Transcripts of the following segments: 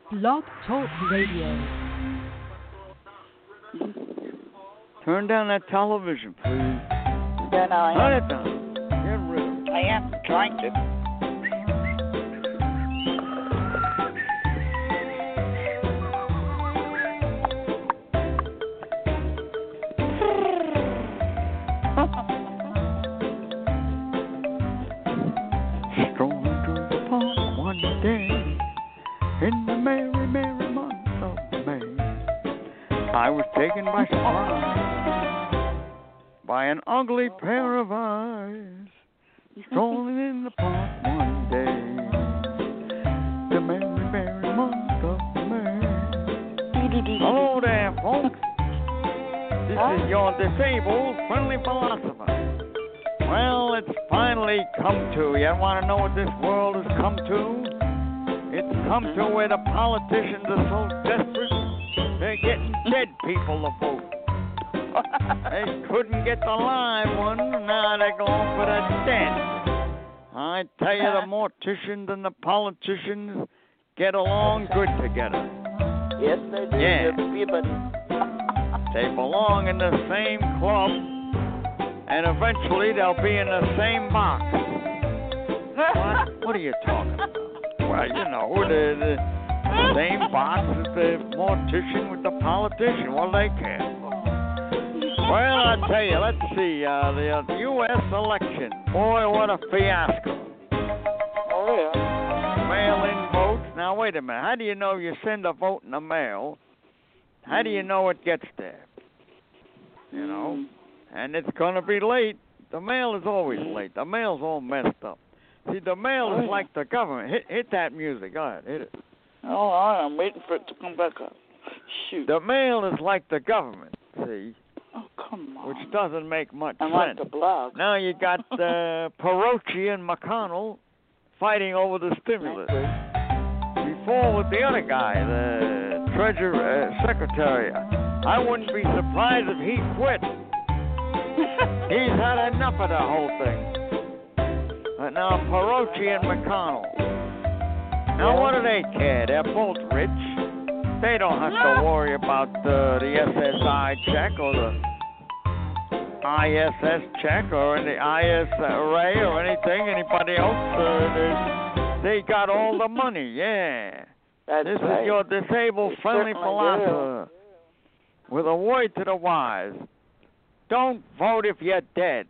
Blog Talk Radio. Turn down that television, please. Yeah, no, I am. Turn it down. Get rid of it. I am trying to. Strolling through the park one day in the merry, merry month of May, I was taken by surprise by an ugly pair of eyes. Strolling in the park one day, the merry, merry month of May. Hello there, folks. This is your disabled friendly philosopher. Well, it's finally come to. You want to know what this world has come to? It's come to where the politicians are so desperate, they're getting dead people to vote. They couldn't get the live one, now they're going for the dead. I tell you, the morticians and the politicians get along good together. Yes, they do. Yeah. Everybody. They belong in the same club, and eventually they'll be in the same box. What are you talking about? Well, you know, the same box as the mortician with the politician. What do they care? Well, I tell you, let's see, the U.S. election. Boy, what a fiasco. Oh, yeah. Mail-in votes. Now, wait a minute. How do you know you send a vote in the mail? How do you know it gets there? You know? And it's going to be late. The mail is always late. The mail's all messed up. See, the mail is like the government. Hit that music. Go ahead. Hit it. Oh, I'm waiting for it to come back up. Shoot. The mail is like the government, see? Oh, come on. Which doesn't make much I sense. like the blog. Now you got Perochi and McConnell fighting over the stimulus. Before with the other guy, the Treasury Secretary. I wouldn't be surprised if he quit. He's had enough of the whole thing. But now Perochi and McConnell. Now what do they care? They're both rich. They don't have to worry about the SSI check or the ISS check or any ISRA or anything. Anybody else? They got all the money. Yeah. This is your disabled friendly philosopher with a word to the wise. Don't vote if you're dead.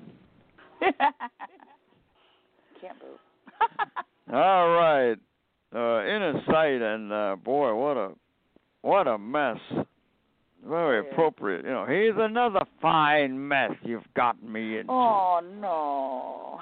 Can't move. All right. Inner sight and boy, what a mess. Very appropriate. You know, here's another fine mess you've gotten me into. Oh no.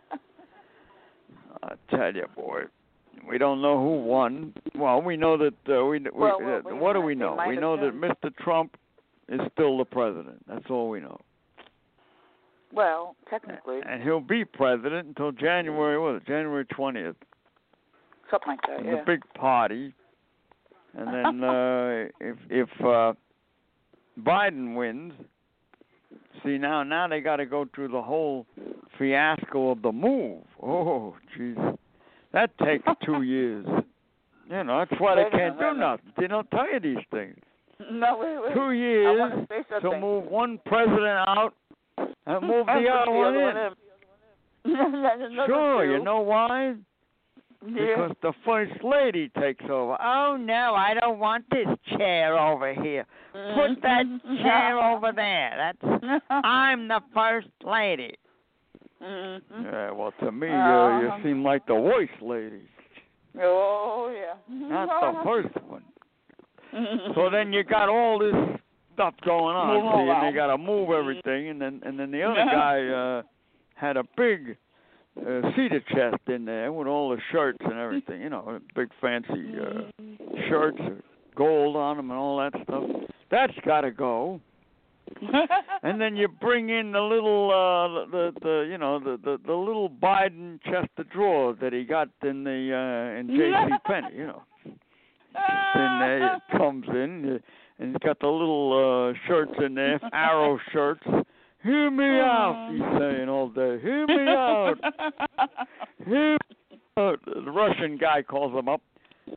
I tell you, boy, we don't know who won. Well, we know that. What do we know? We know that Mr. Trump is still the president. That's all we know. Well, technically. And he'll be president until January 20th. Something like that, The big party. And then if Biden wins, see, now they got to go through the whole fiasco of the move. Oh, jeez. That takes 2 years. You know, that's why they can't do nothing. They don't tell you these things. No, wait. 2 years to move one president out and move the other one in. Sure, you know why? Because the First Lady takes over. Oh, no, I don't want this chair over here. Put that chair over there. I'm the First Lady. Yeah, well, to me, you seem like the worst lady. Oh, yeah. Not the first one. So then you got all this stuff going on, see, and they got to move everything, and then the other guy had a big cedar chest in there with all the shirts and everything, you know, big fancy shirts, gold on them and all that stuff. That's got to go. And then you bring in the little, the little Biden chest of drawers that he got in J.C. Penney, you know. In there, it comes in, and he's got the little shirts in there, arrow shirts. Hear me out, he's saying all day. Hear me out. Hear me out. The Russian guy calls him up.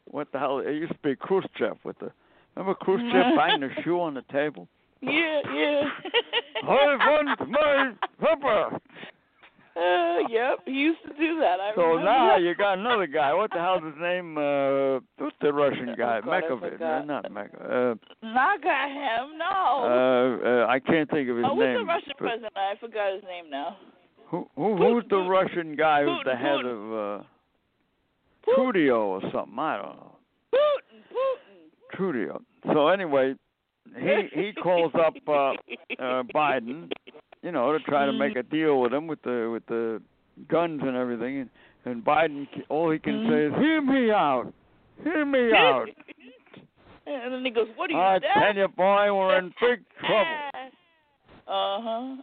what the hell? It used to be Khrushchev with the. Remember Khrushchev banging the shoe on the table? Yeah. I want my pepper. Yep, he used to do that. I So remember. now you got another guy. What the hell's his name? What's the Russian guy? God, Mekovich. Not Mekovich. Not got him, no. I can't think of his name. Who's the Russian president? I forgot his name now. Who's the Russian guy who's the head Putin. of Trudeau or something? I don't know. Putin. Trudeau. So anyway, he calls up Biden, you know, to try to make a deal with him with the guns and everything, and Biden, all he can say is, "Hear me out, hear me out." And then he goes, "What are you?" I tell you, boy, we're in big trouble.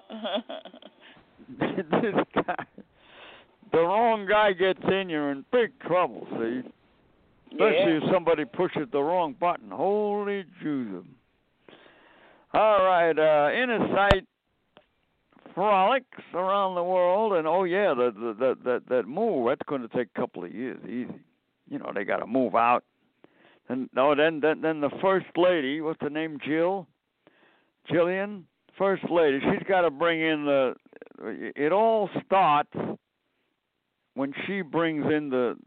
This guy, the wrong guy gets in, you're in big trouble. See, especially if somebody pushes the wrong button. Holy Jews! All right, Inner Sight frolics around the world, and that move, that's going to take a couple of years, easy. You know, they got to move out. And then the first lady, what's her name, Jillian, first lady, she's got to bring in it all starts when she brings in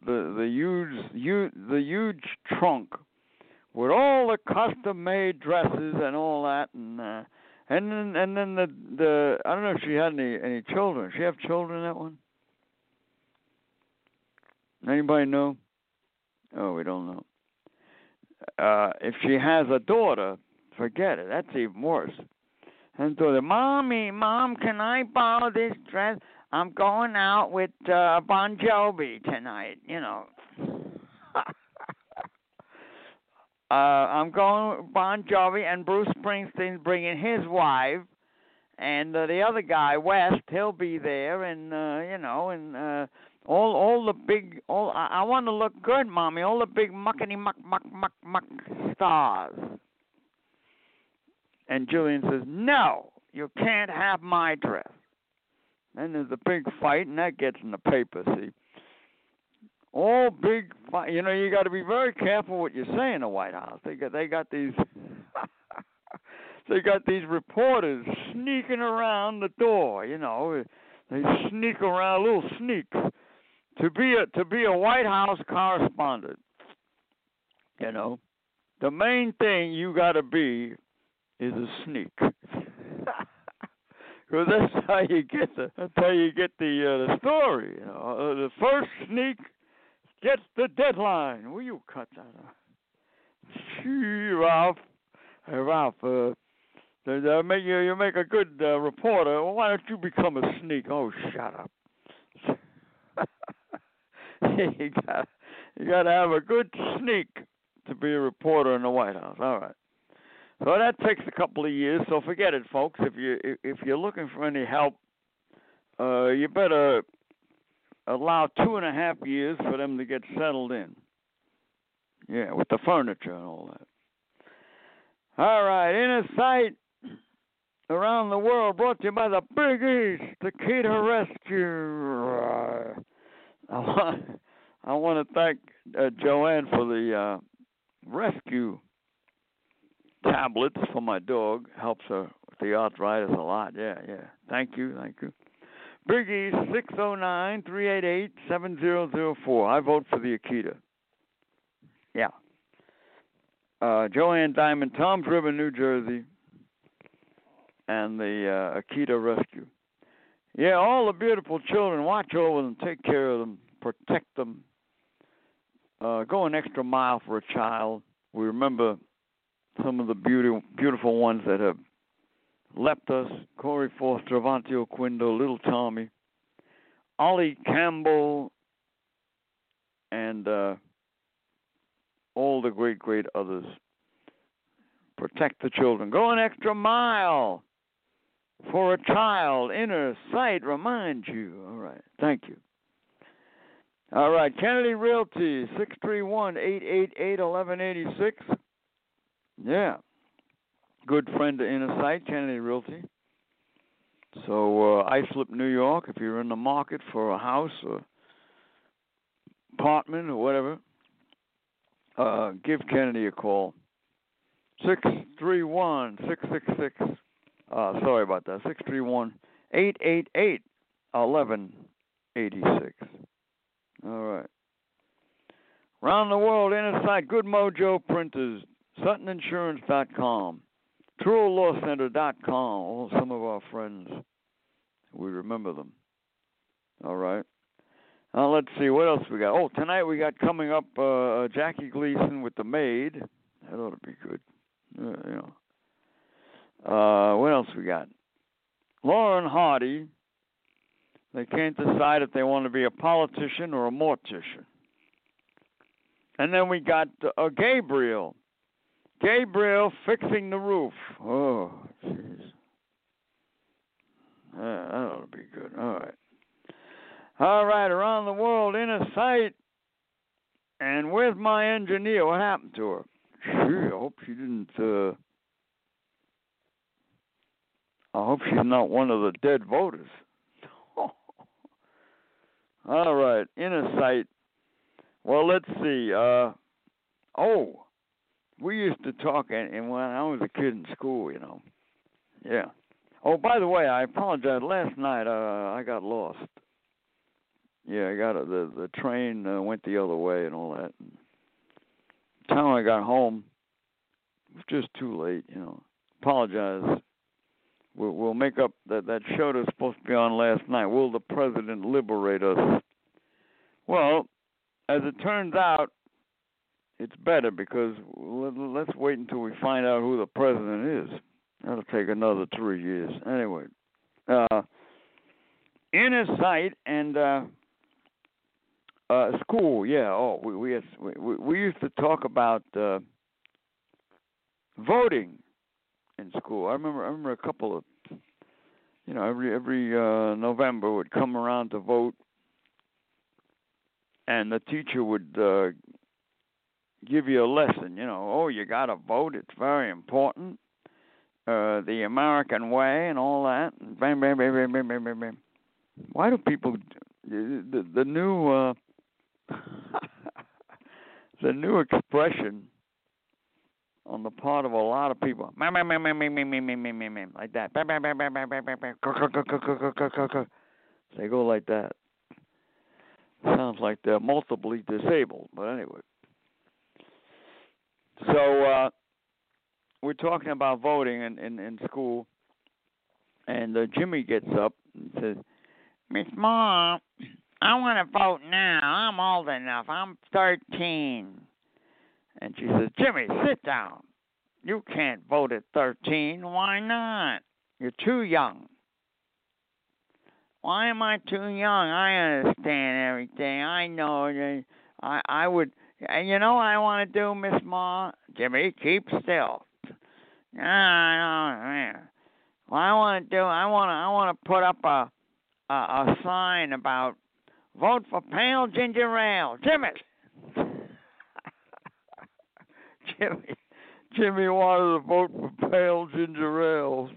the huge trunk with all the custom-made dresses and all that, and then the I don't know if she had any children. She have children, that one? Anybody know? Oh, we don't know. If she has a daughter, forget it. That's even worse. And daughter, Mom, can I borrow this dress? I'm going out with Bon Jovi tonight, you know. I'm going with Bon Jovi, and Bruce Springsteen's bringing his wife, and the other guy, West, he'll be there, and all the big, I want to look good, Mommy. All the big muckety muck stars. And Julian says, "No, you can't have my dress." Then there's a big fight, and that gets in the paper. See. All big, you know, you got to be very careful what you say in the White House. They got these, they got these reporters sneaking around the door. You know, they sneak around, little sneaks, to be a White House correspondent. You know, the main thing you got to be is a sneak, because that's how you get the story. You know, the first sneak gets the deadline. Will you cut that out? Gee, Ralph, you make a good reporter. Well, why don't you become a sneak? Oh, shut up. you got to have a good sneak to be a reporter in the White House. All right. So that takes a couple of years. So forget it, folks. If you're looking for any help, you better allow 2.5 years for them to get settled in. Yeah, with the furniture and all that. All right, Inner Sight around the world, brought to you by the Big East, the Keita Rescue. I want to thank Joanne for the rescue tablets for my dog. Helps her with the arthritis a lot. Yeah. Thank you. Big East, 609-388-7004. I vote for the Akita. Yeah. Joanne Diamond, Tom's River, New Jersey, and the Akita Rescue. Yeah, all the beautiful children, watch over them, take care of them, protect them. Go an extra mile for a child. We remember some of the beautiful ones that have left us: Corey Foster, Avanti Oquindo, Little Tommy, Ollie Campbell, and all the great others. Protect the children. Go an extra mile for a child. Inner Sight reminds you. All right. Thank you. All right. Kennedy Realty, 631-888-1186. Yeah. Good friend of Inner Sight, Kennedy Realty. So, Islip, New York, if you're in the market for a house or apartment or whatever, give Kennedy a call. 631-666. Sorry about that. 631-888-1186. All right. Around the world, inner site, Good Mojo Printers, SuttonInsurance.com, TrueLawCenter.com. Oh, some of our friends, we remember them. All right. Let's see, what else we got? Oh, tonight we got coming up Jackie Gleason with The Maid. That ought to be good. What else we got? Lauren Hardy. They can't decide if they want to be a politician or a mortician. And then we got Gabriel. Gabriel fixing the roof. Oh, jeez. That ought to be good. All right. All right, around the world, inner sight. And where's my engineer? What happened to her? Gee, I hope she didn't, I hope she's not one of the dead voters. All right, inner sight. Well, let's see. We used to talk, and when I was a kid in school, you know. Yeah. Oh, by the way, I apologize. Last night, I got lost. Yeah, I got the train went the other way and all that. And by the time I got home, it was just too late, you know. Apologize. We'll make up that show that was supposed to be on last night. Will the President Liberate Us? Well, as it turns out, it's better because let's wait until we find out who the president is. That'll take another 3 years. Anyway, inner sight and school. Yeah. Oh, we used to talk about voting in school. I remember a couple of, you know, every November would come around to vote, and the teacher would give you a lesson. You know, oh, you got to vote. It's very important. The American way and all that. And bam, bam, bam, bam, bam, bam, bam, bam. Why do people the new the new expression on the part of a lot of people, like that. They go like that. Sounds like they're multiply disabled, but anyway. So we're talking about voting in school, and Jimmy gets up and says, Miss Mom, I want to vote now. I'm old enough. I'm 13. And she says, Jimmy, sit down. You can't vote at 13. Why not? You're too young. Why am I too young? I understand everything. I know. I would. You know what I want to do, Miss Ma? Jimmy, keep still. Well, I want to put up a sign about vote for pale ginger ale. Jimmy. Jimmy wanted to vote for pale ginger ale.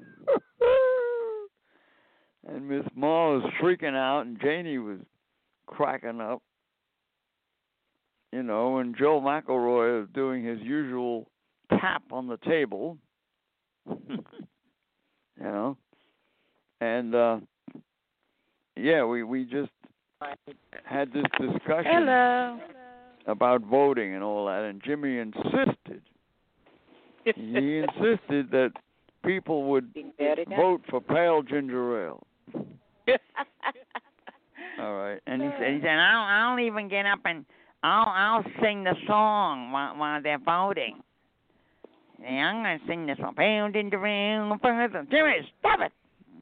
And Miss Ma was freaking out, and Janie was cracking up. You know, and Joe McElroy is doing his usual tap on the table. You know, and yeah, we just had this discussion about voting and all that, and Jimmy insisted. He insisted that people would vote for pale ginger ale. All right, and he said, I'll even get up and I'll sing the song while they're voting. Yeah, I'm gonna sing this one. Pale ginger ale, Jimmy, stop it!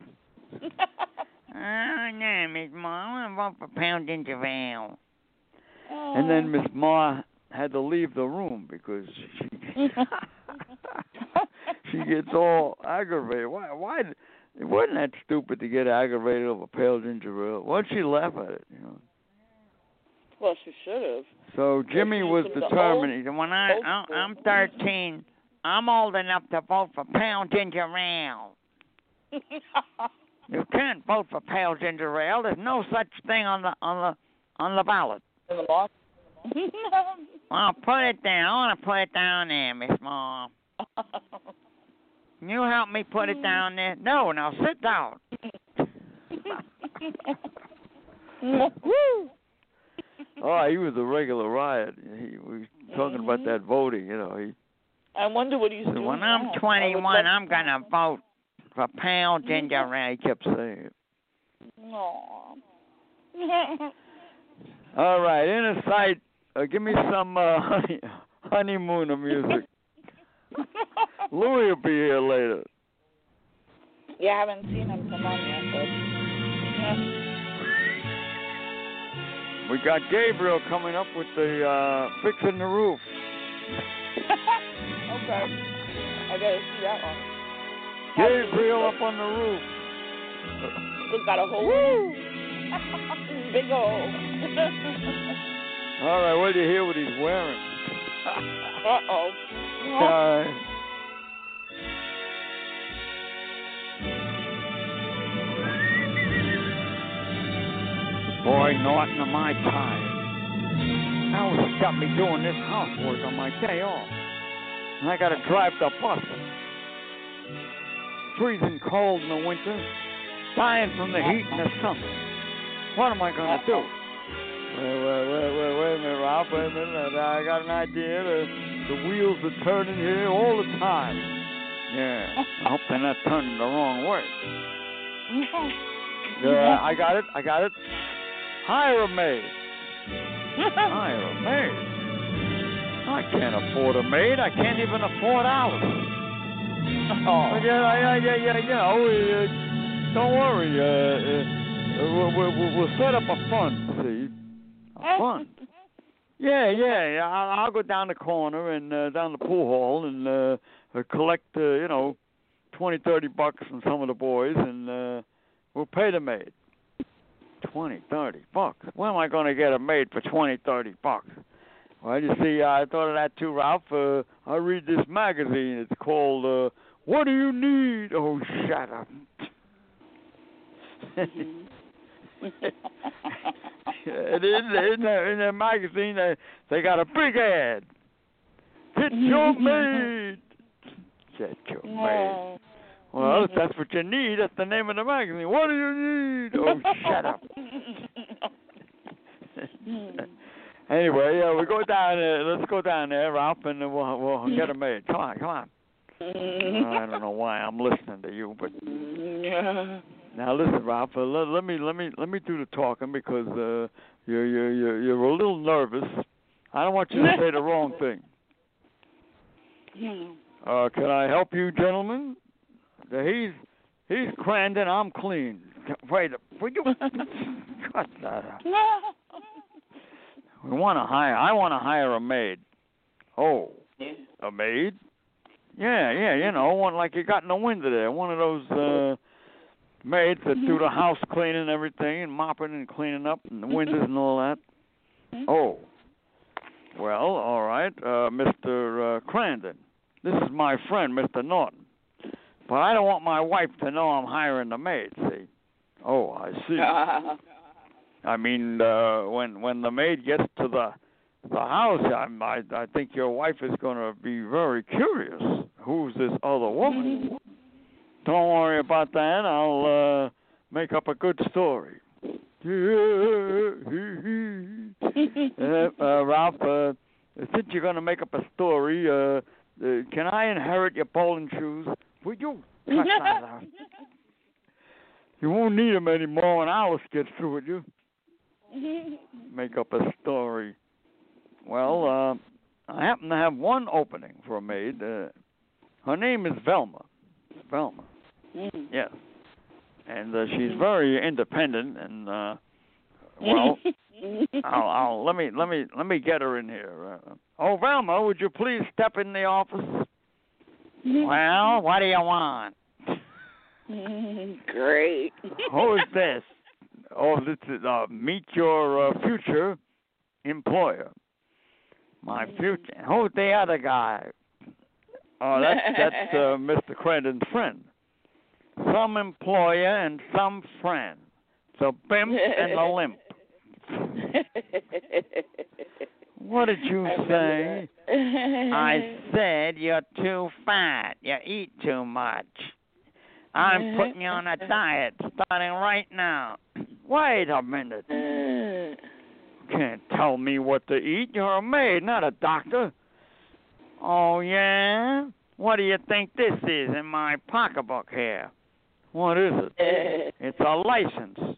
Oh no, Miss Ma, I want to vote for pale ginger ale. And then Miss Ma had to leave the room because she gets all aggravated. Why? It wasn't that stupid to get aggravated over pale ginger ale. Why'd she laugh at it? You know. Well, she should have. So Jimmy was determined. He said, when I'm 13, I'm old enough to vote for pale ginger ale. You can't vote for pale ginger ale. There's no such thing on the ballot. In the law? Well, put it down. I want to put it down there, Miss Mom. Can you help me put it down there? No, now sit down. Woo! Oh, he was a regular riot. He was talking about that voting, you know. I wonder what he's doing. When I'm 21, I'm going to vote for pale ginger ale. He kept saying it. Aww. All right, inner sight. Give me some honeymooner music. Louis will be here later. Yeah, I haven't seen him come on yet, but yeah. We got Gabriel coming up with the fixing the roof. Okay. I gotta see that one. Gabriel up on the roof. Look, got a hole. Big hole. All right, well, you hear what he's wearing. Uh-oh. Boy, Norton, am I tired. Now he's got me doing this housework on my day off. And I got to drive the bus. Freezing cold in the winter. Dying from the heat in the summer. What am I going to do? Wait a minute, Ralph. Wait a minute. I got an idea. The wheels are turning here all the time. Yeah. I hope they're not turning the wrong way. I got it. Hire a maid. Hire a maid? I can't afford a maid. I can't even afford Alice. Oh. But yeah, you know, don't worry. We'll set up a fund, see? A fund? Yeah. I'll go down the corner and down the pool hall and collect, $20, $30 from some of the boys, and we'll pay the maid. $20, $30. Where am I going to get a maid for $20, $30? Well, you see, I thought of that too, Ralph. I read this magazine. It's called What Do You Need? Oh, shut up. In the magazine, they got a big ad. Get your maid. Get your maid. Well, if that's what you need, that's the name of the magazine. What do you need? Oh, shut up. Anyway, we go down there. Let's go down there, Ralph, and we'll get a maid. Come on. I don't know why I'm listening to you, but now listen, Ralph. Let me do the talking because you're a little nervous. I don't want you to say the wrong thing. Can I help you, gentlemen? He's Crandon. I'm clean. Wait, will you cut that out? I want to hire a maid. Oh, a maid? Yeah, one like you got in the window there. One of those maids that do the house cleaning and everything and mopping and cleaning up and the windows and all that. Oh, well, all right, Mr. Crandon. This is my friend, Mr. Norton. But I don't want my wife to know I'm hiring the maid, see? Oh, I see. I mean, when the maid gets to the house, I think your wife is going to be very curious. Who's this other woman? Don't worry about that. I'll make up a good story. Ralph, since you're going to make up a story, can I inherit your bowling shoes? Would you cut that out? You won't need them anymore when Alice gets through with you. Make up a story. Well, I happen to have one opening for a maid. Her name is Velma. Velma. Yes. And she's very independent. And well, let me get her in here. Oh, Velma, would you please step in the office? Well, what do you want? Great. Who is this? Oh, this is meet your future employer. My future. Who's the other guy? Oh, that's Mr. Crandon's friend. Some employer and some friend. The bimp and the limp. What did you say? I said you're too fat. You eat too much. I'm putting you on a diet starting right now. Wait a minute. Can't tell me what to eat. You're a maid, not a doctor. Oh, yeah? What do you think this is in my pocketbook here? What is it? It's a license.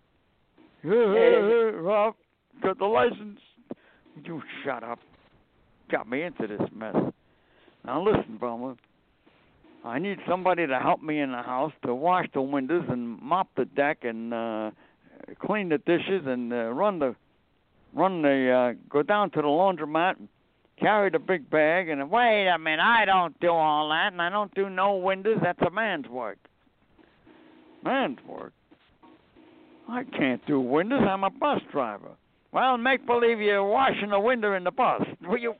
Rob, got the license. You shut up. Got me into this mess. Now listen, Velma. I need somebody to help me in the house to wash the windows and mop the deck and clean the dishes and go down to the laundromat and carry the big bag. And wait a minute, I don't do all that, and I don't do no windows. That's a man's work. Man's work? I can't do windows. I'm a bus driver. Well, make believe you're washing a window in the bus. Will you?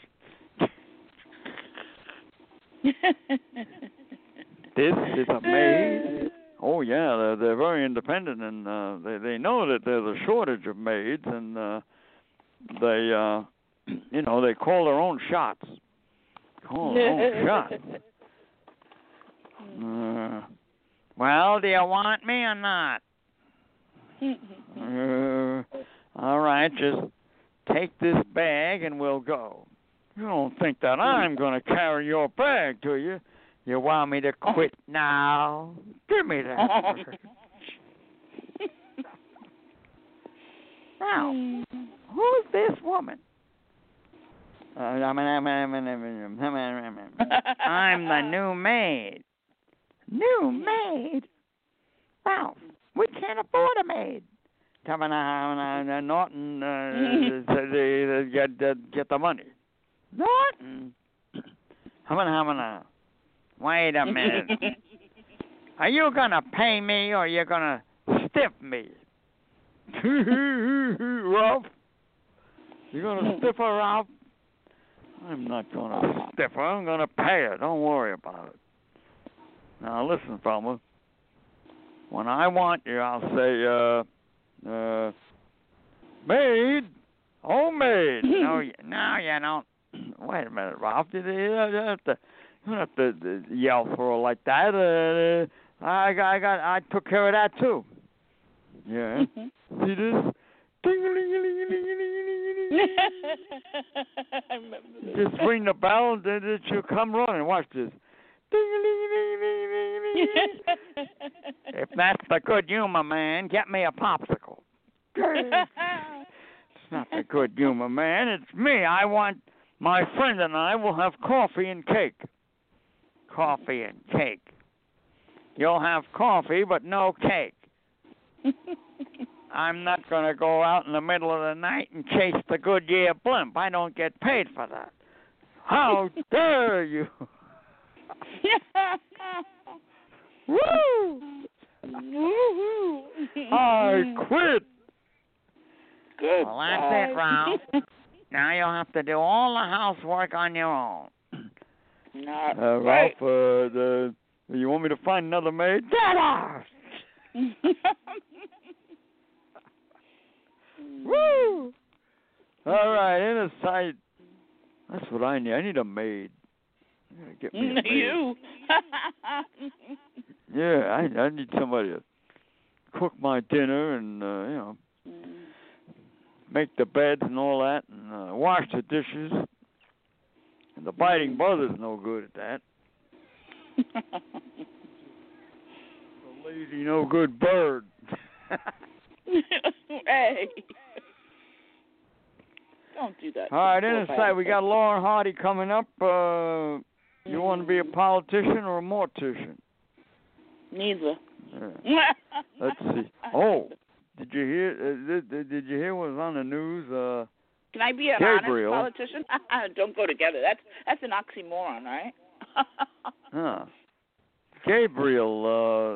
This is a maid. Oh yeah, they're very independent, and they know that there's a shortage of maids, and they call their own shots. Call their own shots. Well, do you want me or not? All right, just take this bag and we'll go. You don't think that I'm going to carry your bag, do you? You want me to quit now? Give me that. Now, who's this woman? I'm the new maid. New maid? Ralph, we can't afford a maid. Norton, get the money. Norton? Wait a minute. Are you going to pay me or are you going to stiff me? Ralph? You going to stiff her, Ralph? I'm not going to stiff her. I'm going to pay her. Don't worry about it. Now, listen, Velma. When I want you, I'll say, maid. Oh, maid. No, you don't. Wait a minute, Ralph. You don't have to yell for her like that. I took care of that, too. Yeah. See this? Just ring the bell and then she'll come running. Watch this. If that's the good humor, man, get me a popsicle. It's not the good humor, man. It's me. My friend and I will have coffee and cake. Coffee and cake. You'll have coffee, but no cake. I'm not going to go out in the middle of the night and chase the Goodyear blimp. I don't get paid for that. How dare you? Woo! Woo-hoo. I quit. Good. Well, that's it, Ralph. Now you'll have to do all the housework on your own. Not Ralph, you want me to find another maid? Get out! Woo! All right, in a sight. That's what I need. I need a maid. Get me a maid. You? Yeah, I need somebody to cook my dinner and, make the beds and all that and wash the dishes. And the biting brother's no good at that. The lazy, no good bird. Hey. Don't do that. All right, in a sight, we got Lauren Hardy coming up. You want to be a politician or a mortician? Neither. Yeah. Let's see. Oh, did you hear? Did you hear what was on the news? Can I be an Gabriel. honest politician? Don't go together. That's an oxymoron, right? Huh. Gabriel,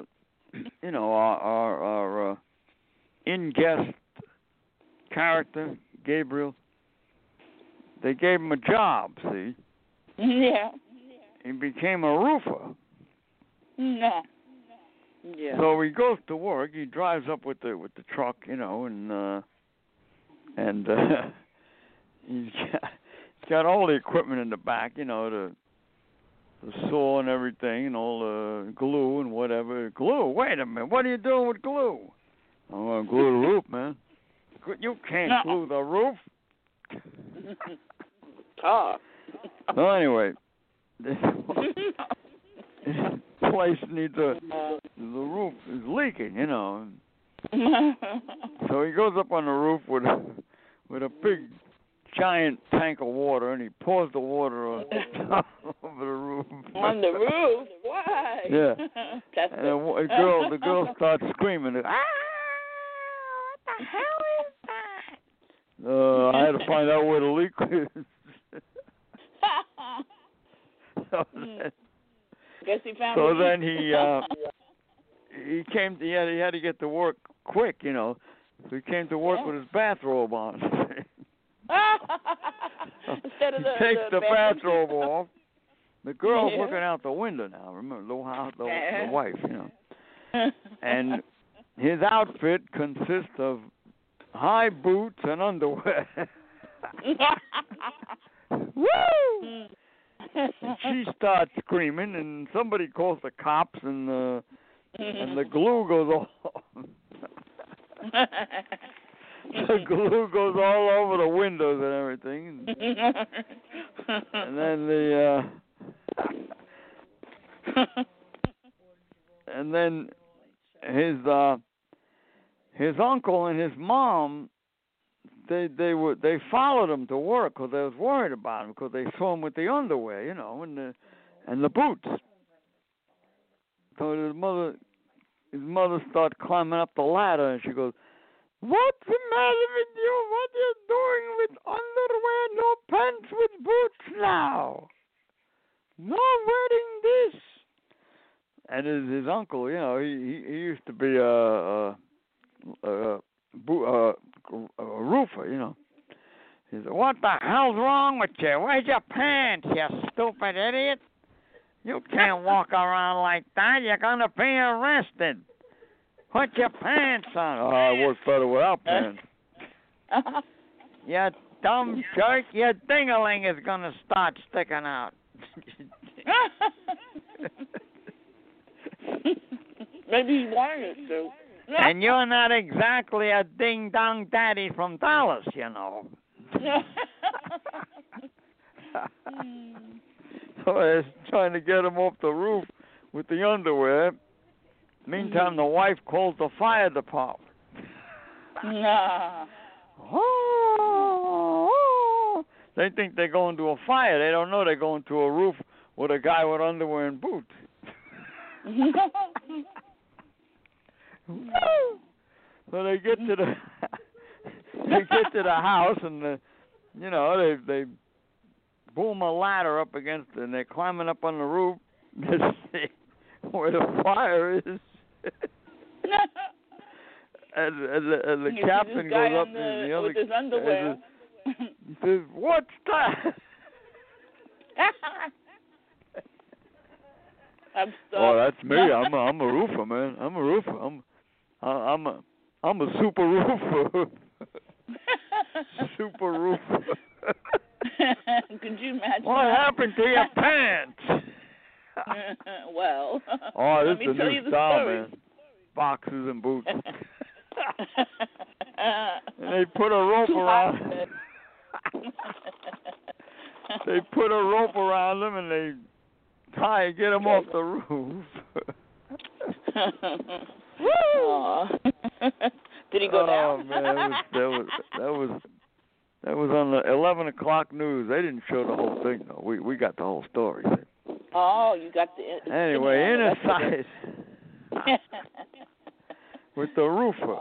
our in-guest character, Gabriel. They gave him a job. See? Yeah. He became a roofer. No. Yeah. So he goes to work. He drives up with the truck, and he's got all the equipment in the back, you know, the saw and everything, and all the glue and whatever. Glue? Wait a minute. What are you doing with glue? I'm going to glue the roof, man. You can't glue the roof. Oh. Well, anyway, this place needs the roof is leaking, you know. So he goes up on the roof with a big, giant tank of water, and he pours the water over the roof. On the roof? Why? Yeah. And the girl starts screaming. Ah! What the hell is that? I had to find out where the leak is. Guess he found. So then he came. He had to get to work quick, you know. So he came to work with his bathrobe on. Instead of he takes the bathrobe off. The girl's looking out the window now. Remember, the wife, you know. And his outfit consists of high boots and underwear. Woo! And she starts screaming, and somebody calls the cops, and the glue goes off. The glue goes all over the windows and everything, and then and then his uncle and his mom. They followed him to work because they was worried about him because they saw him with the underwear, you know, and the boots. So his mother started climbing up the ladder, and she goes, "What's the matter with you? What are you doing with underwear, no pants, with boots now? No wearing this." And his uncle, you know, he used to be a roofer, you know. He said, "What the hell's wrong with you? Where's your pants, you stupid idiot? You can't walk around like that. You're going to be arrested. Put your pants on." "Oh, I work better without pants." "You dumb jerk. Your ding-a-ling is going to start sticking out." Maybe he wanted it to. "And you're not exactly a ding-dong daddy from Dallas, you know." So they're trying to get him off the roof with the underwear. Meantime, the wife calls the fire department. Oh. They think they're going to a fire. They don't know they're going to a roof with a guy with underwear and boots. So they get to the house, and they boom a ladder up against it, and they're climbing up on the roof to see where the fire is. and the captain goes up to the other with his underwear. He says, "What's that?" I'm stuck. "Oh, that's me. I'm a roofer, man. I'm a roofer. I'm a super roofer." Super roofer. Could you imagine? What happened to your pants? Well. Oh, this let me is a tell new you the style, story. man. Boxes and boots. And they put a rope around. They put a rope around them, and they get them off the roof. Woo! Did he go down? Oh man, that was on the 11 o'clock news. They didn't show the whole thing though. We got the whole story. Oh, you got the. Anyway, inner side with the roofer.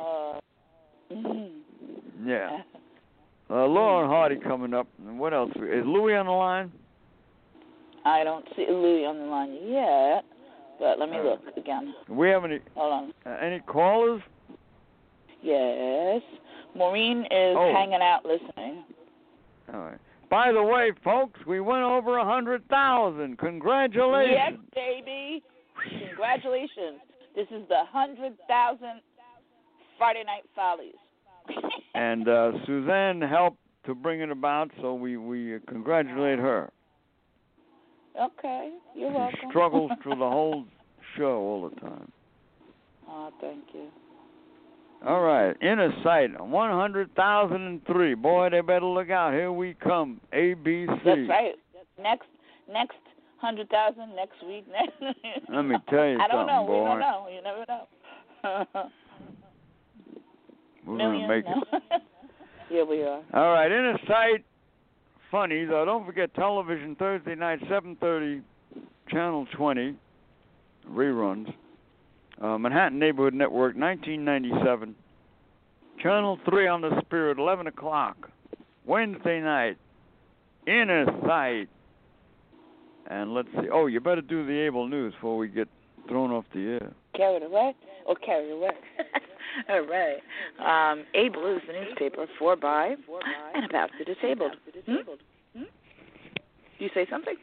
Yeah. Laura and Hardy coming up. And what else? Is Louie on the line? I don't see Louie on the line yet, but let me look again. Do we have any? Hold on. Any callers? Yes. Maureen is hanging out listening. All right. By the way, folks, we went over 100,000. Congratulations. Yes, baby. Congratulations. This is the 100,000 Friday Night Follies. And Suzanne helped to bring it about, so we congratulate her. Okay, you're welcome. She struggles through the whole show all the time. Oh, thank you. All right, Inner Sight, 100,003. Boy, they better look out. Here we come, ABC. That's right. Next 100,000 next week. Let me tell you I don't know. boy. We don't know. You never know. We're going to make it. Yeah, we are. All right, Inner Sight, funny, though. Don't forget television Thursday night, 7:30, Channel 20, reruns. Manhattan Neighborhood Network, 1997. Channel 3 on the Spirit, 11 o'clock. Wednesday night, Inner Sight. And let's see. Oh, you better do the Able News before we get thrown off the air. Carried away? Oh, carried away. All right. Able is the newspaper for, by, and about the disabled. Do you say something?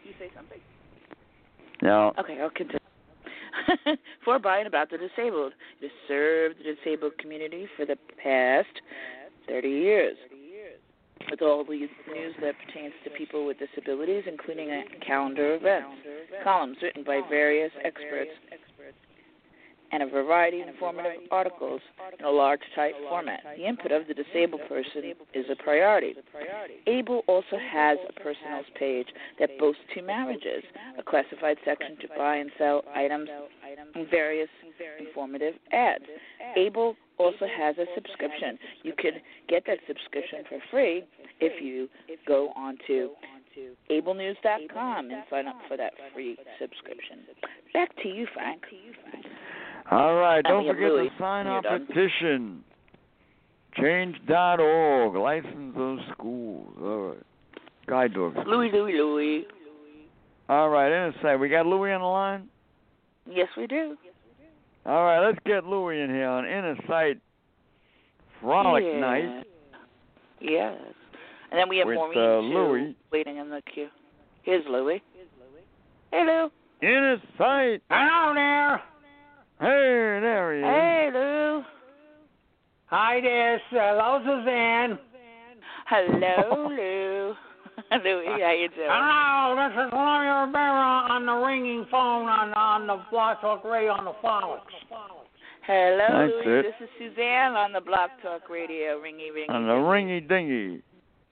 No. Okay, I'll continue. For, by, and about the disabled. It has served the disabled community for the past 30 years. With all the news that pertains to people with disabilities, including a calendar of events, columns written by various experts, and a variety of informative articles in a large type format. The input of the disabled person is a priority. Able also has a personals page that boasts 2 marriages, a classified section to buy and sell items, and various informative ads. Able also has a subscription. You could get that subscription for free if you go onto ablenews.com and sign up for that free subscription. Back to you, Frank. All right, don't forget Louis. to sign our You're done. petition. Change.org, license those schools. All right. Guide dogs. Louis. All right, Inner Sight. We got Louis on the line? Yes, we do. All right, let's get Louis in here on Inner Sight Frolic Night. Yes. And then we have with, Maureen, Louis. waiting in the queue. Here's Louis. Hey, Lou. Inner Sight. Hello there. Hey, there he is. Hey, Lou. Hi there. Hello, Suzanne. Hello, Lou. Louis, how you doing? Hello, this is Louis Rivera on the ringing phone on the Blog Talk Radio on the Frolics. Hello, That's Louis. it. This is Suzanne on the Blog Talk Radio. Ringy. On the ringy dingy.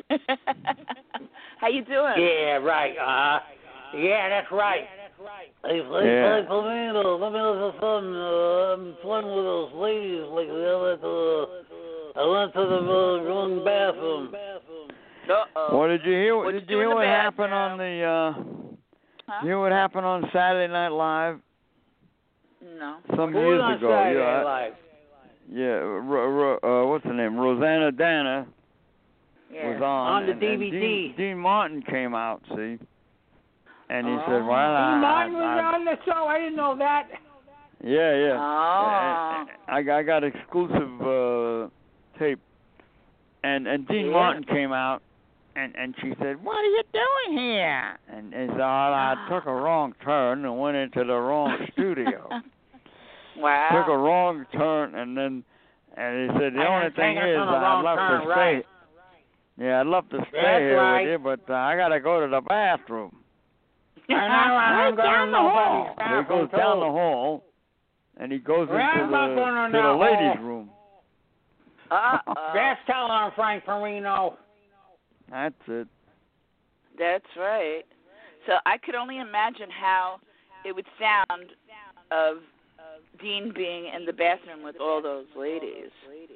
How you doing? Yeah, right. Yeah, that's right. Let me listen to something. I'm flirting with those ladies like I went to the wrong bathroom. Uh-oh. What did you hear? What'd Did you you do hear in what the happened bathroom? on the? Huh? You hear what happened on Saturday Night Live No. some Who years was on ago? Saturday Yeah, Night Live? what's her name? Rosanna Dana Yeah. was on the and DVD. Dean Martin came out, see, and he said, "Well, Dean Martin was on the show. I didn't know that. yeah. Oh. I got exclusive tape, and Dean Yeah. Martin came out, and she said, "What are you doing here?" And so I took a wrong turn and went into the wrong studio. Wow. Took a wrong turn, and he said, "The only thing is, I'd love to stay." Right. Yeah, I'd love to stay That's here right. with you, but I gotta go to the bathroom. And I'm down going the hall. So he goes down the hall, and he goes Right, I'm not into going in the that ladies' hall. room. That's telling on Frank Marino. That's it. That's right. So I could only imagine how it would sound of Dean being in the bathroom with all those ladies.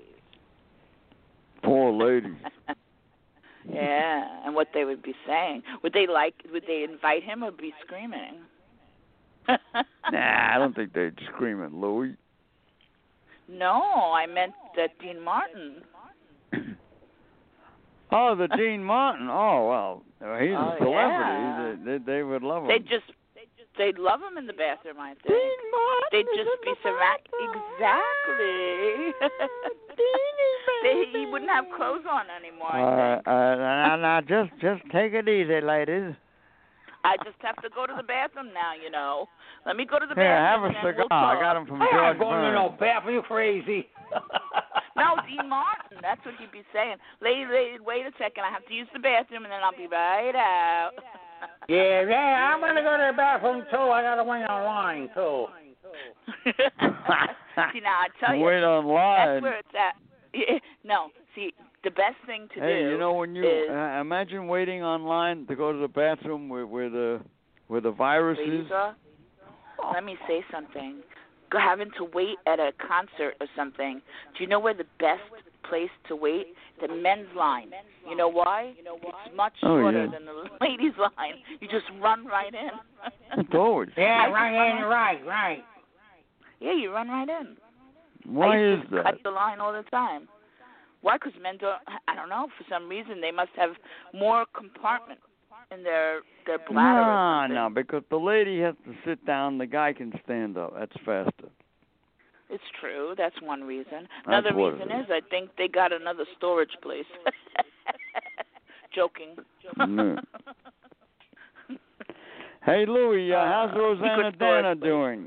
Poor ladies. Yeah, and what they would be saying. Would they invite him or be screaming? Nah, I don't think they'd scream at Louis. No, I meant that Dean Martin. Oh, the Dean Martin. Oh, well, he's a celebrity. Yeah. They would love him. They'd love him in the bathroom, I think. Dean Martin. They'd just be exactly. He wouldn't have clothes on anymore. I think. Now, just take it easy, ladies. I just have to go to the bathroom now. Let me go to the Here, have bathroom. a and then cigar. we'll I talk. got him from I'm George going to Burns. no bathroom. You crazy? No, Dean Martin. That's what he'd be saying. Lady, wait a second. I have to use the bathroom, and then I'll be right out. Yeah, I'm going to go to the bathroom, too. I got to wait online, too. See, now, I tell you. Wait online. That's where it's at. Yeah, no, see, the best thing to do you know, when you is... imagine waiting online to go to the bathroom where the virus is. Lisa, let me say something. Having to wait at a concert or something. Do you know where the best place to wait? The men's line. You know why? It's much shorter than the ladies' line. You just run right in. It's always. Yeah, right in, right. Yeah, you run right in. Why is that? Cut the line all the time. Why? Because men don't. I don't know. For some reason, they must have more compartment in their bladder. No, because the lady has to sit down. The guy can stand up. That's faster. It's true. That's one reason. Another reason is I think they got another storage place. Joking. No. Hey, Louie, how's Rosanna Dana doing?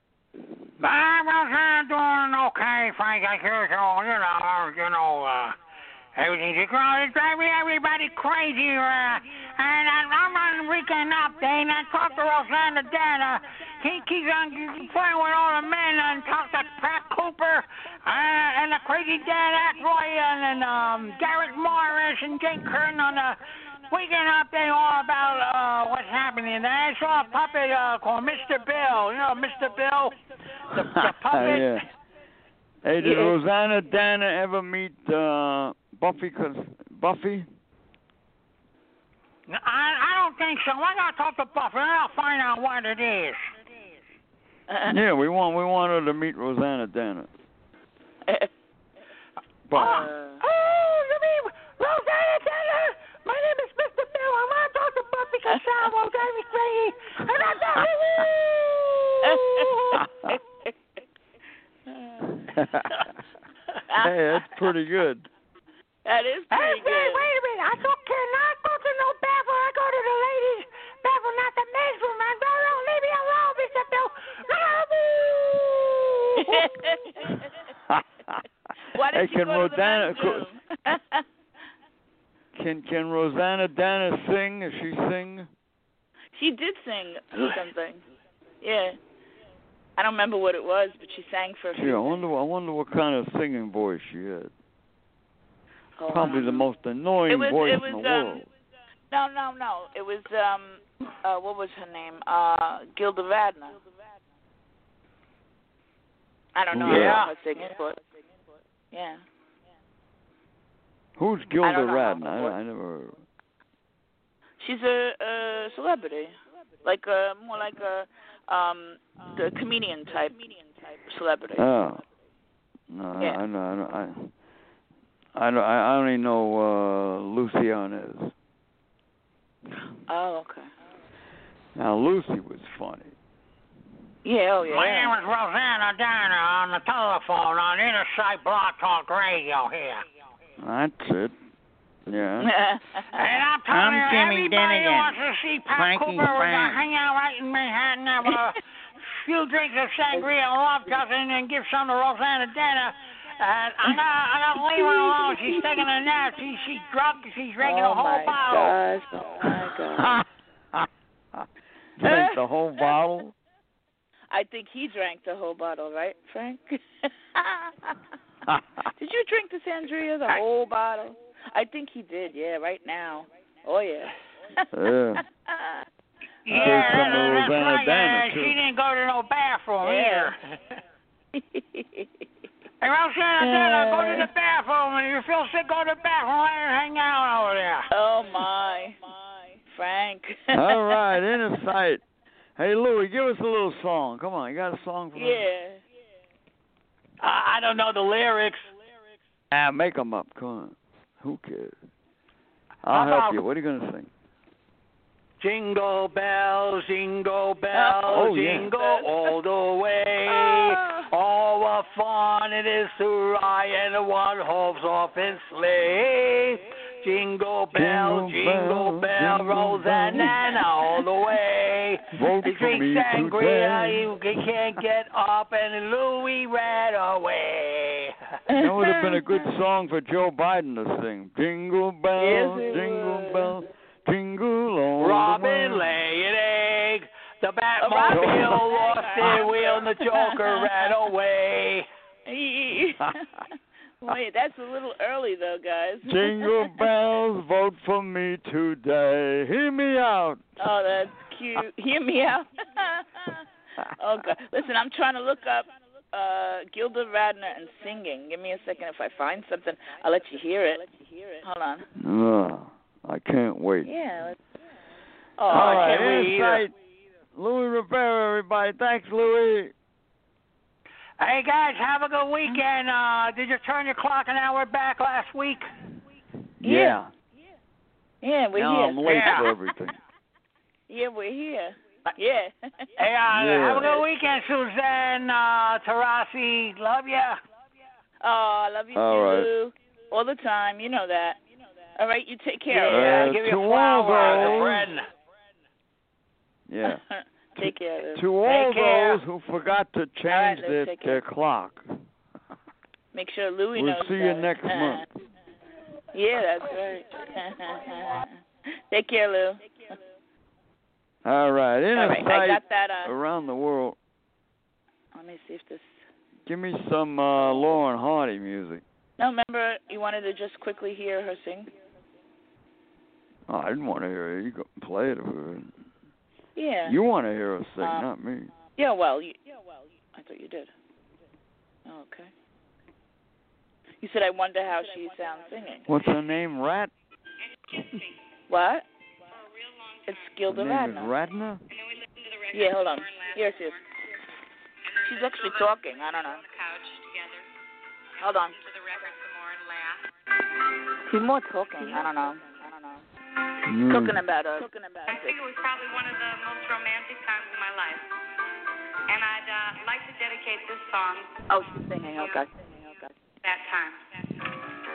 Rosanna doing okay, Frank. As usual, everything's driving everybody crazy. And I'm on the weekend update, and I talked to Rosanna Dana. He keeps on playing with all the men and talks to Pat Cooper and the crazy Dan Aykroyd and Garrett Morris and Jake Curtin on the weekend update all about what's happening. And I saw a puppet called Mr. Bill. You know Mr. Bill? The puppet? Yeah. Hey, did Rosanna Dana ever meet Buffy? I don't think so. I gotta talk to Buffy and I'll find out what it is. Yeah, we want her to meet Rosanna Dana. You mean Rosanna Dana? My name is Mr. Bill. I want to talk to Buffy Casal while driving crazy. And I'm Hey, that's pretty good. That is pretty good. Wait a minute. I cannot go to no bathroom. I go to the ladies' bathroom, not the men's room. No, leave me alone, Mr. Bill. Why did you go to the men's room? Can Rosanna Dana sing? Does she sing? She did sing something. Yeah. I don't remember what it was, but she sang for a few. I wonder what kind of singing voice she had. Oh, probably the most annoying voice in the world. No. It was what was her name? Gilda Radner. I don't know her singing, but yeah. Who's Gilda Radner? I never heard of her. She's a celebrity, more like the comedian type celebrity. Oh, no, yeah. I only know Lucy Arnaz. Oh, okay. Now Lucy was funny. Yeah, My name is Rosanna Dana on the telephone on Inner Sight Blog Talk Radio here. That's it. Yeah. And I'm telling you, everybody who wants to see Pat Cooper, we're going to hang out right in Manhattan, have a few drinks of sangria and love cousin, and give some to Rosanna Dana. And I'm gonna leave her alone. She's taking a nap. She's drunk. She's drinking a whole bottle. Oh my gosh! Drank the whole bottle? I think he drank the whole bottle, right, Frank? Did you drink the sangria, the whole bottle? I think he did. Yeah, right now. Oh yeah. Yeah. That's right. She didn't go to no bathroom either. Hey, Rosanna Dana, go to the bathroom. If you feel sick, go to the bathroom and hang out over there. Oh, my. Frank. All right, Inner Sight. Hey, Louie, give us a little song. Come on, you got a song for us? Yeah. I don't know the lyrics. Make them up. Come on. Who cares? I'll help you. What are you going to sing? Jingle bells, jingle all the way. Oh, what fun it is to ride in a one-horse open sleigh. Jingle bell, Rosanna all the way. Vote He for drinks me sangria, today. he can't get up, and Louis ran away. That would have been a good song for Joe Biden to sing. Jingle bells, Yes, it jingle would. bells, jingle all Robin the way. lay an egg. The Robin. Batmobile lost their wheel, and the Joker ran away. Wait, that's a little early though, guys. Jingle bells, vote for me today. Hear me out. Oh, that's cute. Hear me out. Oh God! Listen, I'm trying to look up Gilda Radner and singing. Give me a second. If I find something, I'll let you hear it. Hold on. I can't wait. Yeah. Let's... All I right, can't wait either. Insight. Louis Rivera, everybody. Thanks, Louis. Hey guys, have a good weekend. Did you turn your clock an hour back last week? Yeah. Yeah, we're Now here. I'm late Yeah. for everything. Yeah, we're here. Yeah. Hey, Yeah. have a good weekend, Suzanne, Tarasi. Love ya. Oh, I love you All too, right. Lou. All the time. You know that. All right, you take care. Yeah, Uh, give you to a all flower, those- a friend. Yeah. Take care. Lou. To all Take care. those who forgot to right, change Lou, take their care. clock, Make sure Louis we'll knows see you that. next month. Yeah, that's right. Take care, Lou. All right. In All a right, I sight got that. around the world, Let me see if this. give me some Lauren Hardy music. No, remember you wanted to just quickly hear her sing. Oh, I didn't want to hear it. You go play it. Yeah. You want to hear her sing, not me. Yeah, well, I thought you did. Oh, okay. You said I wonder how she sounds singing. What's her name? Rat? What? It's Her Gilda name is Radner. Radner? Yeah, hold on. Yes. She's actually talking. I don't know. Hold on. She's more talking. I don't know. Mm. Talking about I think it was probably one of the most romantic times in my life. And I'd like to dedicate this song Oh, she's singing. Okay. that time.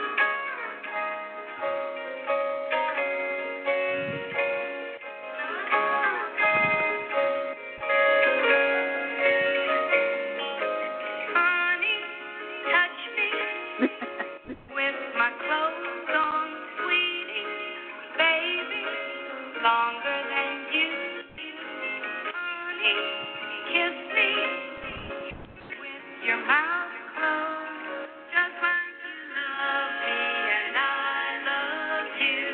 Honey, touch me with my clothes on, sweetie, baby, longer than you. Honey, kiss me with your mouth closed, just like you love me and I love you.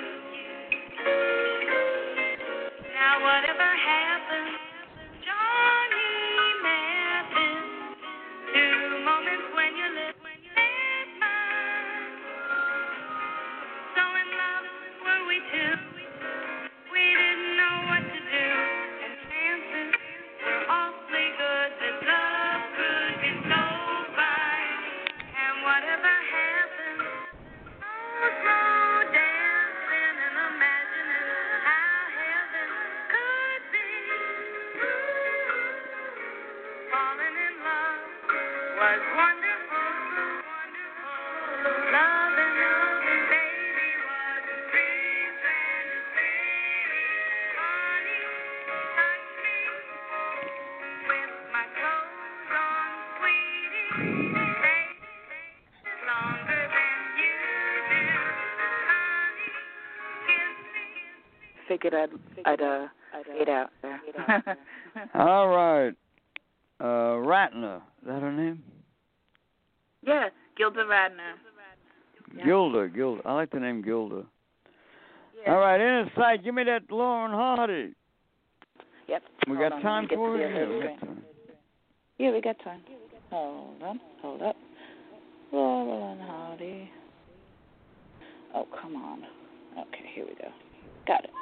Now whatever happens, Johnny Mathis, 2 moments when you live mine. So in love were we two, we didn't know what to do, and chances were awfully good that love could be so fine. And whatever happened, oh, slow dancing and imagining how heaven could be. Falling in love was wonderful, Loving, baby, was a sweet fantasy. Honey, touch me with my clothes on, sweetie, baby, longer than you do. Honey, kiss me. Figured I'd fade out there. All right. Ratner. Is that her name? Yeah, Gilda Radner. Yeah. Gilda. I like the name Gilda. Yeah. All right, Insight, give me that Lauren Hardy. Yep. We Hold got on, time let me get for to it? the other Yeah, we got screen. time. Yeah, we got time. Hold up. Lauren Hardy. Oh, come on. Okay, here we go. Got it.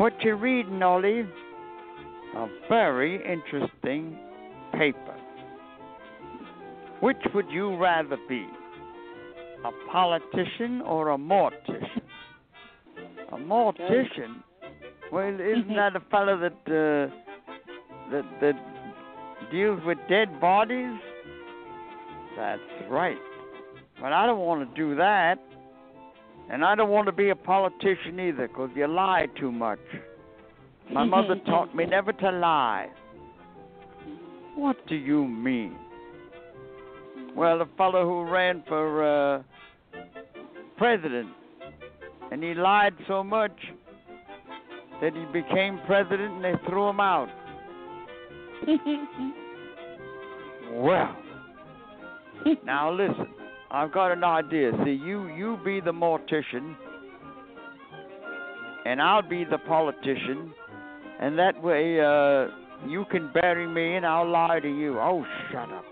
what you're reading, Ollie, a very interesting paper. Which would you rather be, a politician or a mortician? A mortician? Well, isn't that a fellow that deals with dead bodies? That's right. But I don't want to do that. And I don't want to be a politician either, because you lie too much. My mother taught me never to lie. What do you mean? Well, the fellow who ran for president, and he lied so much that he became president and they threw him out. Well, now listen, I've got an idea. See, you be the mortician, and I'll be the politician, and that way you can bury me and I'll lie to you. Oh, shut up.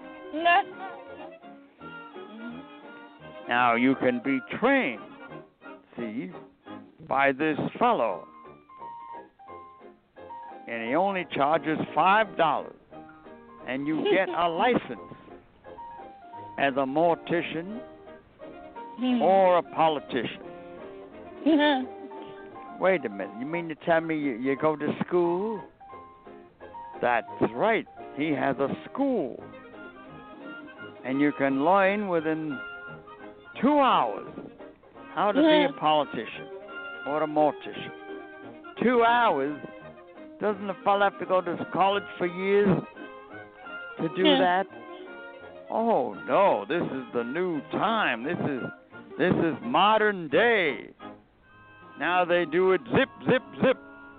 Now you can be trained, see, by this fellow. And he only charges $5. And you get a license as a mortician or a politician. Wait a minute, you mean to tell me you go to school? That's right, he has a school. And you can learn within 2 hours how to be a politician or a mortician. 2 hours? Doesn't a fellow have to go to college for years to do that? Oh no, this is the new time. This is modern day. Now they do it zip, zip, zip.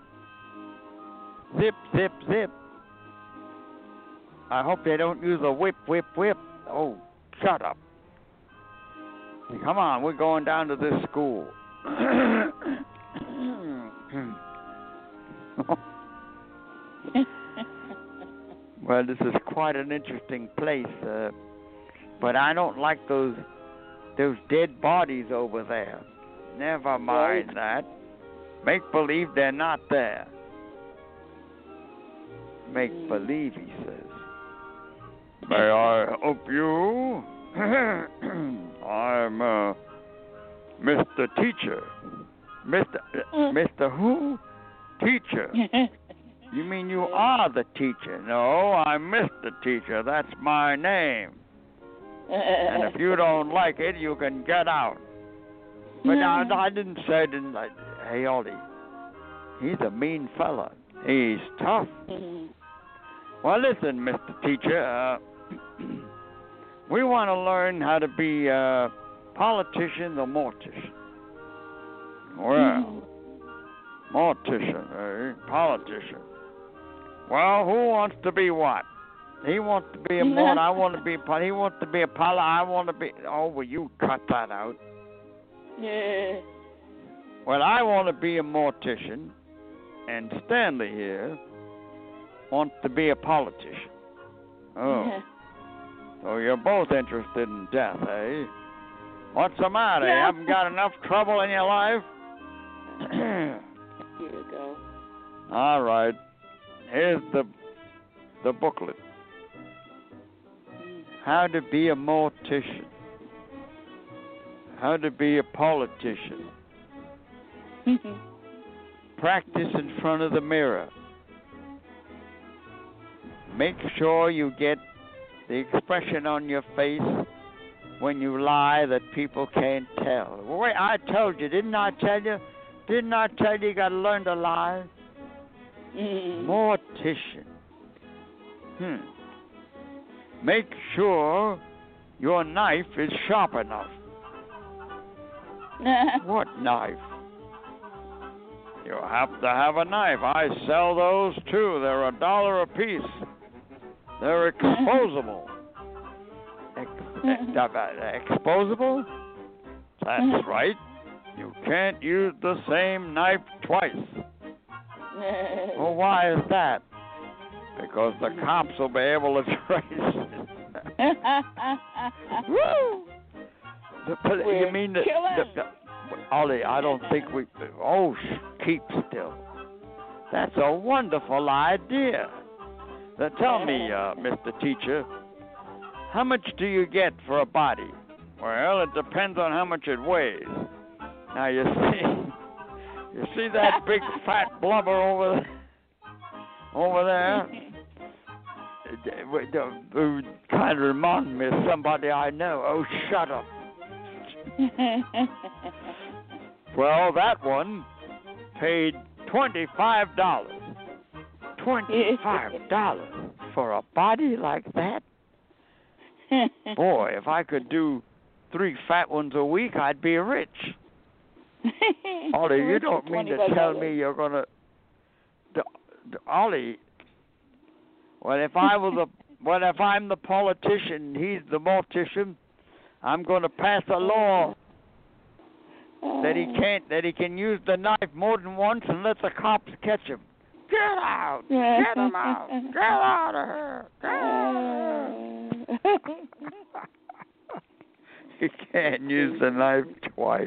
Zip, zip, zip. I hope they don't use a whip, whip, whip. Oh, shut up. Come on, we're going down to this school. Well, this is quite an interesting place, but I don't like those dead bodies over there. Never mind that. Make believe they're not there. Make believe, he says. May I help you? I'm Mr. Teacher. Mr. Who? Teacher. You mean you are the teacher? No, I'm Mr. Teacher. That's my name. And if you don't like it, you can get out. But I didn't say I didn't like. Hey, Ollie, he's a mean fella. He's tough. Well, listen, Mr. Teacher, we want to learn how to be a politician or mortician. Well, mortician, politician. Well, who wants to be what? He wants to be a mort. I want to be. He wants to be a poli. I want to be. Oh, will you cut that out? Yeah. Well, I want to be a mortician, and Stanley here wants to be a politician. Oh. Yeah. So you're both interested in death, eh? What's the matter? You haven't got enough trouble in your life? Here you go. All right. Here's the booklet. How to be a mortician. How to be a politician. Practice in front of the mirror. Make sure you get the expression on your face when you lie that people can't tell. Wait, I told you, didn't I tell you? Didn't I tell you got to learn to lie? Mortician. Make sure your knife is sharp enough. What knife? You have to have a knife. I sell those too. They're $1 a piece. They're exposable. Exposable? That's right. You can't use the same knife twice. Well, why is that? Because the cops will be able to trace it. Woo! You mean Ollie, I don't think we... Oh, keep still. That's a wonderful idea. Now tell me, Mr. Teacher, how much do you get for a body? Well, it depends on how much it weighs. Now you see that big fat blubber over there? It kind of reminds me of somebody I know. Oh, shut up. Well, that one paid $25. $25 for a body like that? Boy, if I could do 3 fat ones a week, I'd be rich. Ollie, you don't mean to tell me you're going to... Ollie, if I'm the politician, he's the mortician, I'm going to pass a law that he can use the knife more than once and let the cops catch him. Get out! Get him out! Get out of here! Get out of here! You can't use the knife twice.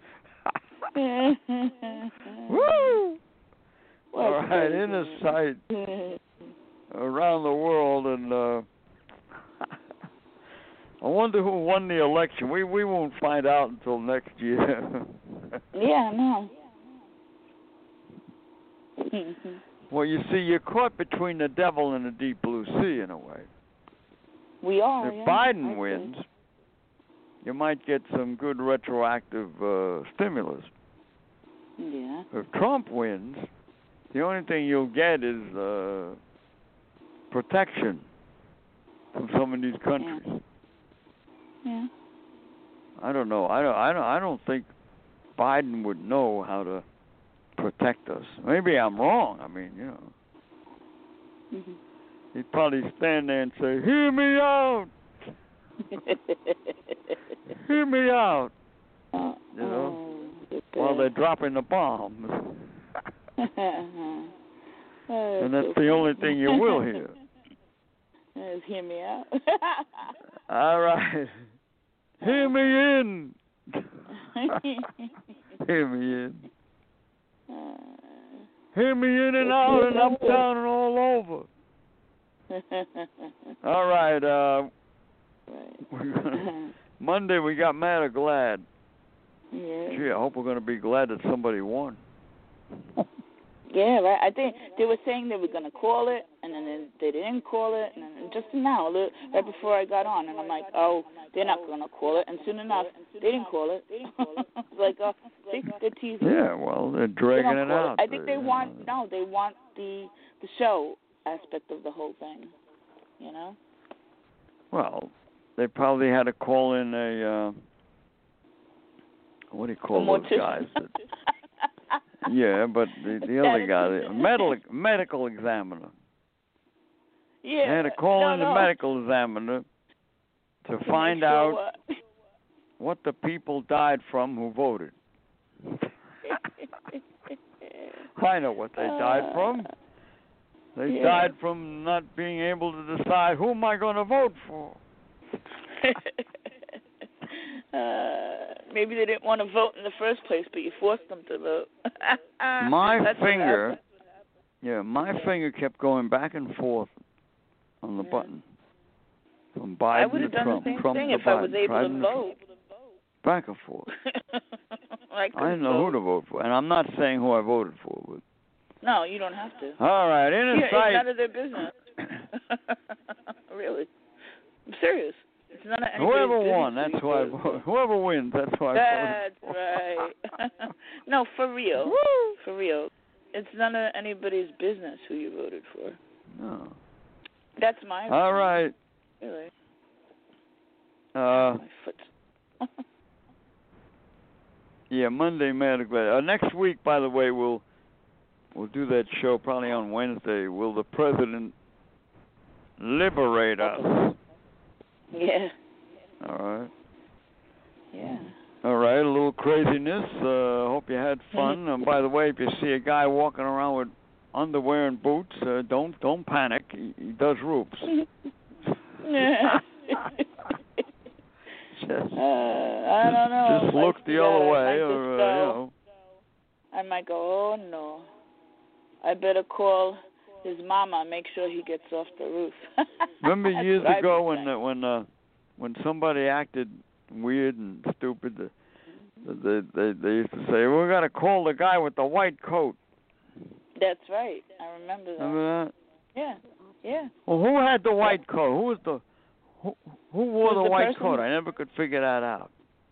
Woo! All right, in a sight around the world, and I wonder who won the election. We won't find out until next year. Yeah, no. Well, you see, you're caught between the devil and the deep blue sea in a way. We are. If Biden wins, you might get some good retroactive stimulus. Yeah. If Trump wins, the only thing you'll get is protection from some of these countries. Yeah. I don't know. I don't think Biden would know how to protect us. Maybe I'm wrong. I mean, Mm-hmm. He'd probably stand there and say, "Hear me out, hear me out," while they're dropping the bombs. And that's the only thing you will hear. Is hear me out. All right. Hear me in. Hear me in. Hear me in and out and uptown and all over. All right. Monday we got mad or glad. Yeah. Gee, I hope we're going to be glad that somebody won. Yeah, right. I think they were saying they were going to call it, and then they didn't call it, and then just now, right before I got on, and I'm like, oh, they're not going to call it, and soon enough, they didn't call it. It's like, see, they're teasing. Yeah, well, they're dragging it out. I think they want the show aspect of the whole thing, you know? Well, they probably had to call in a, what do you call those guys? Yeah, but the other guy, the medical examiner. Yeah. They had to call in the medical examiner to find out what the people died from who voted. I know what they died from. They died from not being able to decide who am I going to vote for. Maybe they didn't want to vote in the first place, but you forced them to vote. My finger kept going back and forth on the button from Biden I would have to done Trump. the same Trump thing to if Biden. I was able to vote. Back and forth. I didn't know who to vote for, and I'm not saying who I voted for. But... No, you don't have to. All right, in a sight. It's none of their business. Really, I'm serious. It's none of anybody's whoever business. won, that's who I vote. Whoever wins, that's who I vote for. That's right. No, for real. Woo! For real. It's none of anybody's business who you voted for. No. That's my opinion. All right. Really. My foot. Yeah, Monday, Medical. Next week, by the way, we'll do that show probably on Wednesday. Will the president liberate us? Yeah. All right. Yeah. All right, a little craziness. Hope you had fun. And by the way, if you see a guy walking around with underwear and boots, don't panic. He does roofs. I don't know. Just look the other way, or I might go, oh no. I better call his mama, make sure he gets off the roof. Remember That's years what I've ago been saying. when somebody acted weird and stupid, they used to say, "We got to call the guy with the white coat." That's right. I remember that. Remember that? Yeah. Yeah. Well, who had the white coat? Who wore Who's the the white person? coat? I never could figure that out.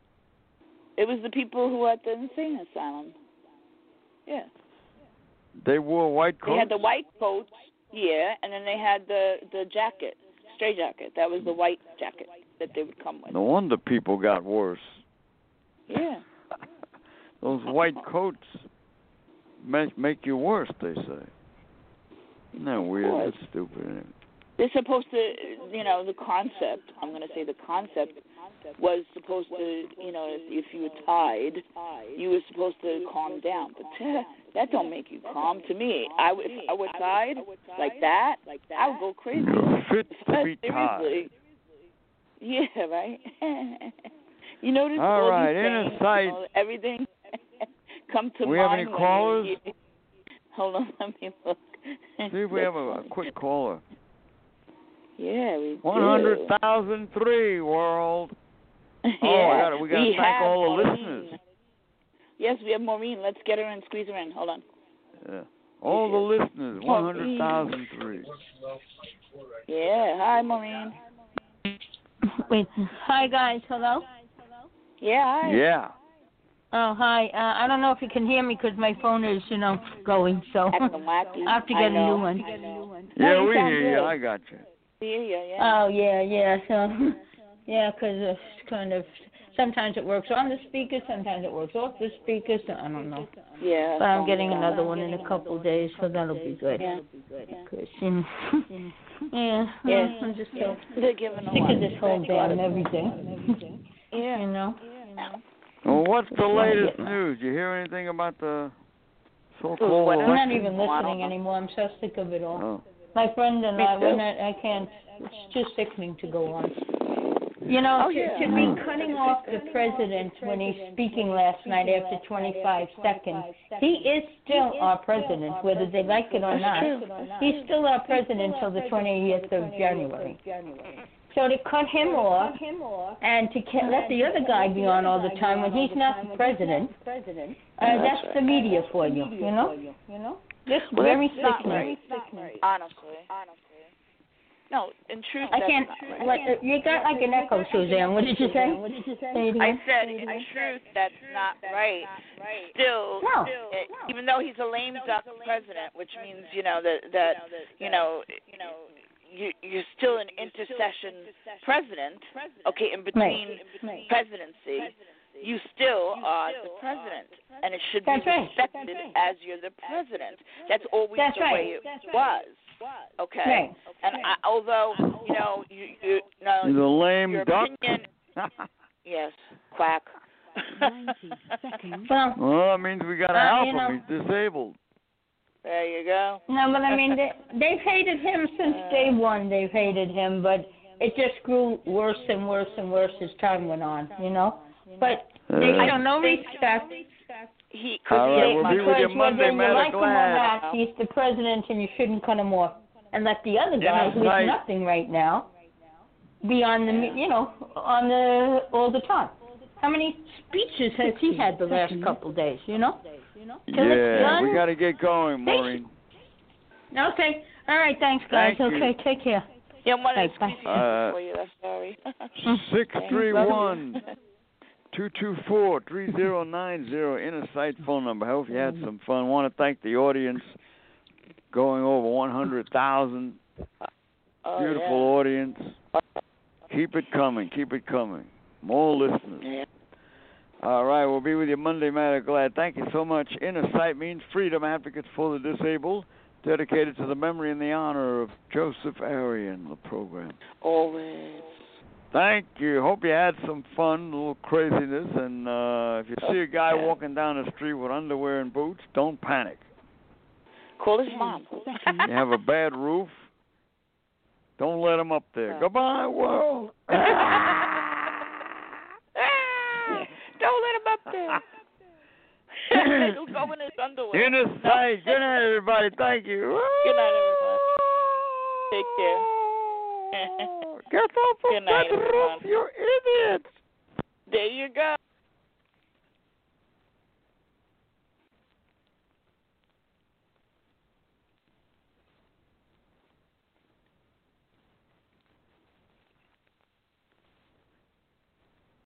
It was the people who were at the insane asylum. Yeah. They wore white coats. They had the white coats, yeah, and then they had the jacket, stray jacket. That was the white jacket that they would come with. No wonder people got worse. Yeah. Those white coats make you worse, they say. Isn't that weird? That's stupid, isn't it? They're supposed to, the concept, I'm going to say the concept was supposed to, if you were tied, you were supposed to calm down. But that don't make you calm. To me, if I were tied like that, I would go crazy. You're fit to be tied. Seriously. Yeah, right? You notice all right, these inner things, sight. Everything come to mind. We have any callers? Hold on, let me look. See if we have a quick caller. Yeah, we do. 100,003 world. Yeah, we got to thank all the listeners. Yes, we have Maureen. Let's get her and squeeze her in. Hold on. Yeah. All the listeners, 100,003. Yeah, hi, Maureen. Wait, hi guys, hello? Yeah, hi. Yeah. Oh, hi. I don't know if you can hear me because my phone is, going, so Acting wacky. I have to get a new one. Yeah, you we sound hear you. good. I got you. Yeah. Oh, yeah, so, yeah, because it's kind of, sometimes it works on the speaker, sometimes it works off the speaker, so I don't know. Yeah. But I'm getting another one in a couple of days, so that'll be good. Yeah. Cause, I'm just so They're giving a sick lot of this whole damn everything. Yeah. Well, what's the latest news? You hear anything about the so-called What? I'm election? not even listening anymore. I'm so sick of it all. Oh. My friend and Me I, too. I can't. It's too sickening to go on. To be cutting off the president when he's speaking last night after 25 seconds. He is still our president, whether they like it or not. He's still our president until the 20th of January. So to cut him off and to let the other guy be on all the time when he's not the president, that's the media for you, Just very sickening. Honestly. No, in truth, I can't. that's not right. You got like an echo, Suzanne. What did you say? Say it I again. said, in truth, that's not right. Still, even though he's a lame duck president, which means, you're still an intercession president, okay, in between presidency, you still are the president, and it should be respected as you're the president. That's always the way it was. Okay. Right. And although, He's a lame your duck. opinion, yes, quack. 90 seconds. Well, Well, that means we got to help him. He's disabled. There you go. no, but I mean, they've hated him since day one. They've hated him, but it just grew worse and worse and worse as time went on, But they show no respect. All right, we'll be with you Because Monday, whether you like him or Glad. not, he's the president, and you shouldn't cut him off. And let the other guy, who's Right. nothing right now, be on the all the time. How many speeches has he had the last couple of days? Yeah, we got to get going, Maureen. Okay. All right. Thanks, guys. Thank you. Okay. Take care. Yeah, I'm one of Bye. the for you. I'm sorry. 631 224-3090, Inner Sight phone number. I hope you had some fun. I want to thank the audience, going over 100,000. Beautiful audience. Keep it coming. More listeners. Yeah. All right, we'll be with you Monday, Matter Glad. Thank you so much. Inner Sight means Freedom Advocates for the Disabled, dedicated to the memory and the honor of Joseph Arian, the program. Always. Thank you. Hope you had some fun, a little craziness. And if you see a guy walking down the street with underwear and boots, don't panic. Call his mom. You have a bad roof, don't let him up there. Goodbye, world. Don't let him up there. He'll go in his underwear. In his face. Good night, everybody. Thank you. Good night, everyone. Take care. Get off of Good night, that roof, everyone. you idiots. There you go.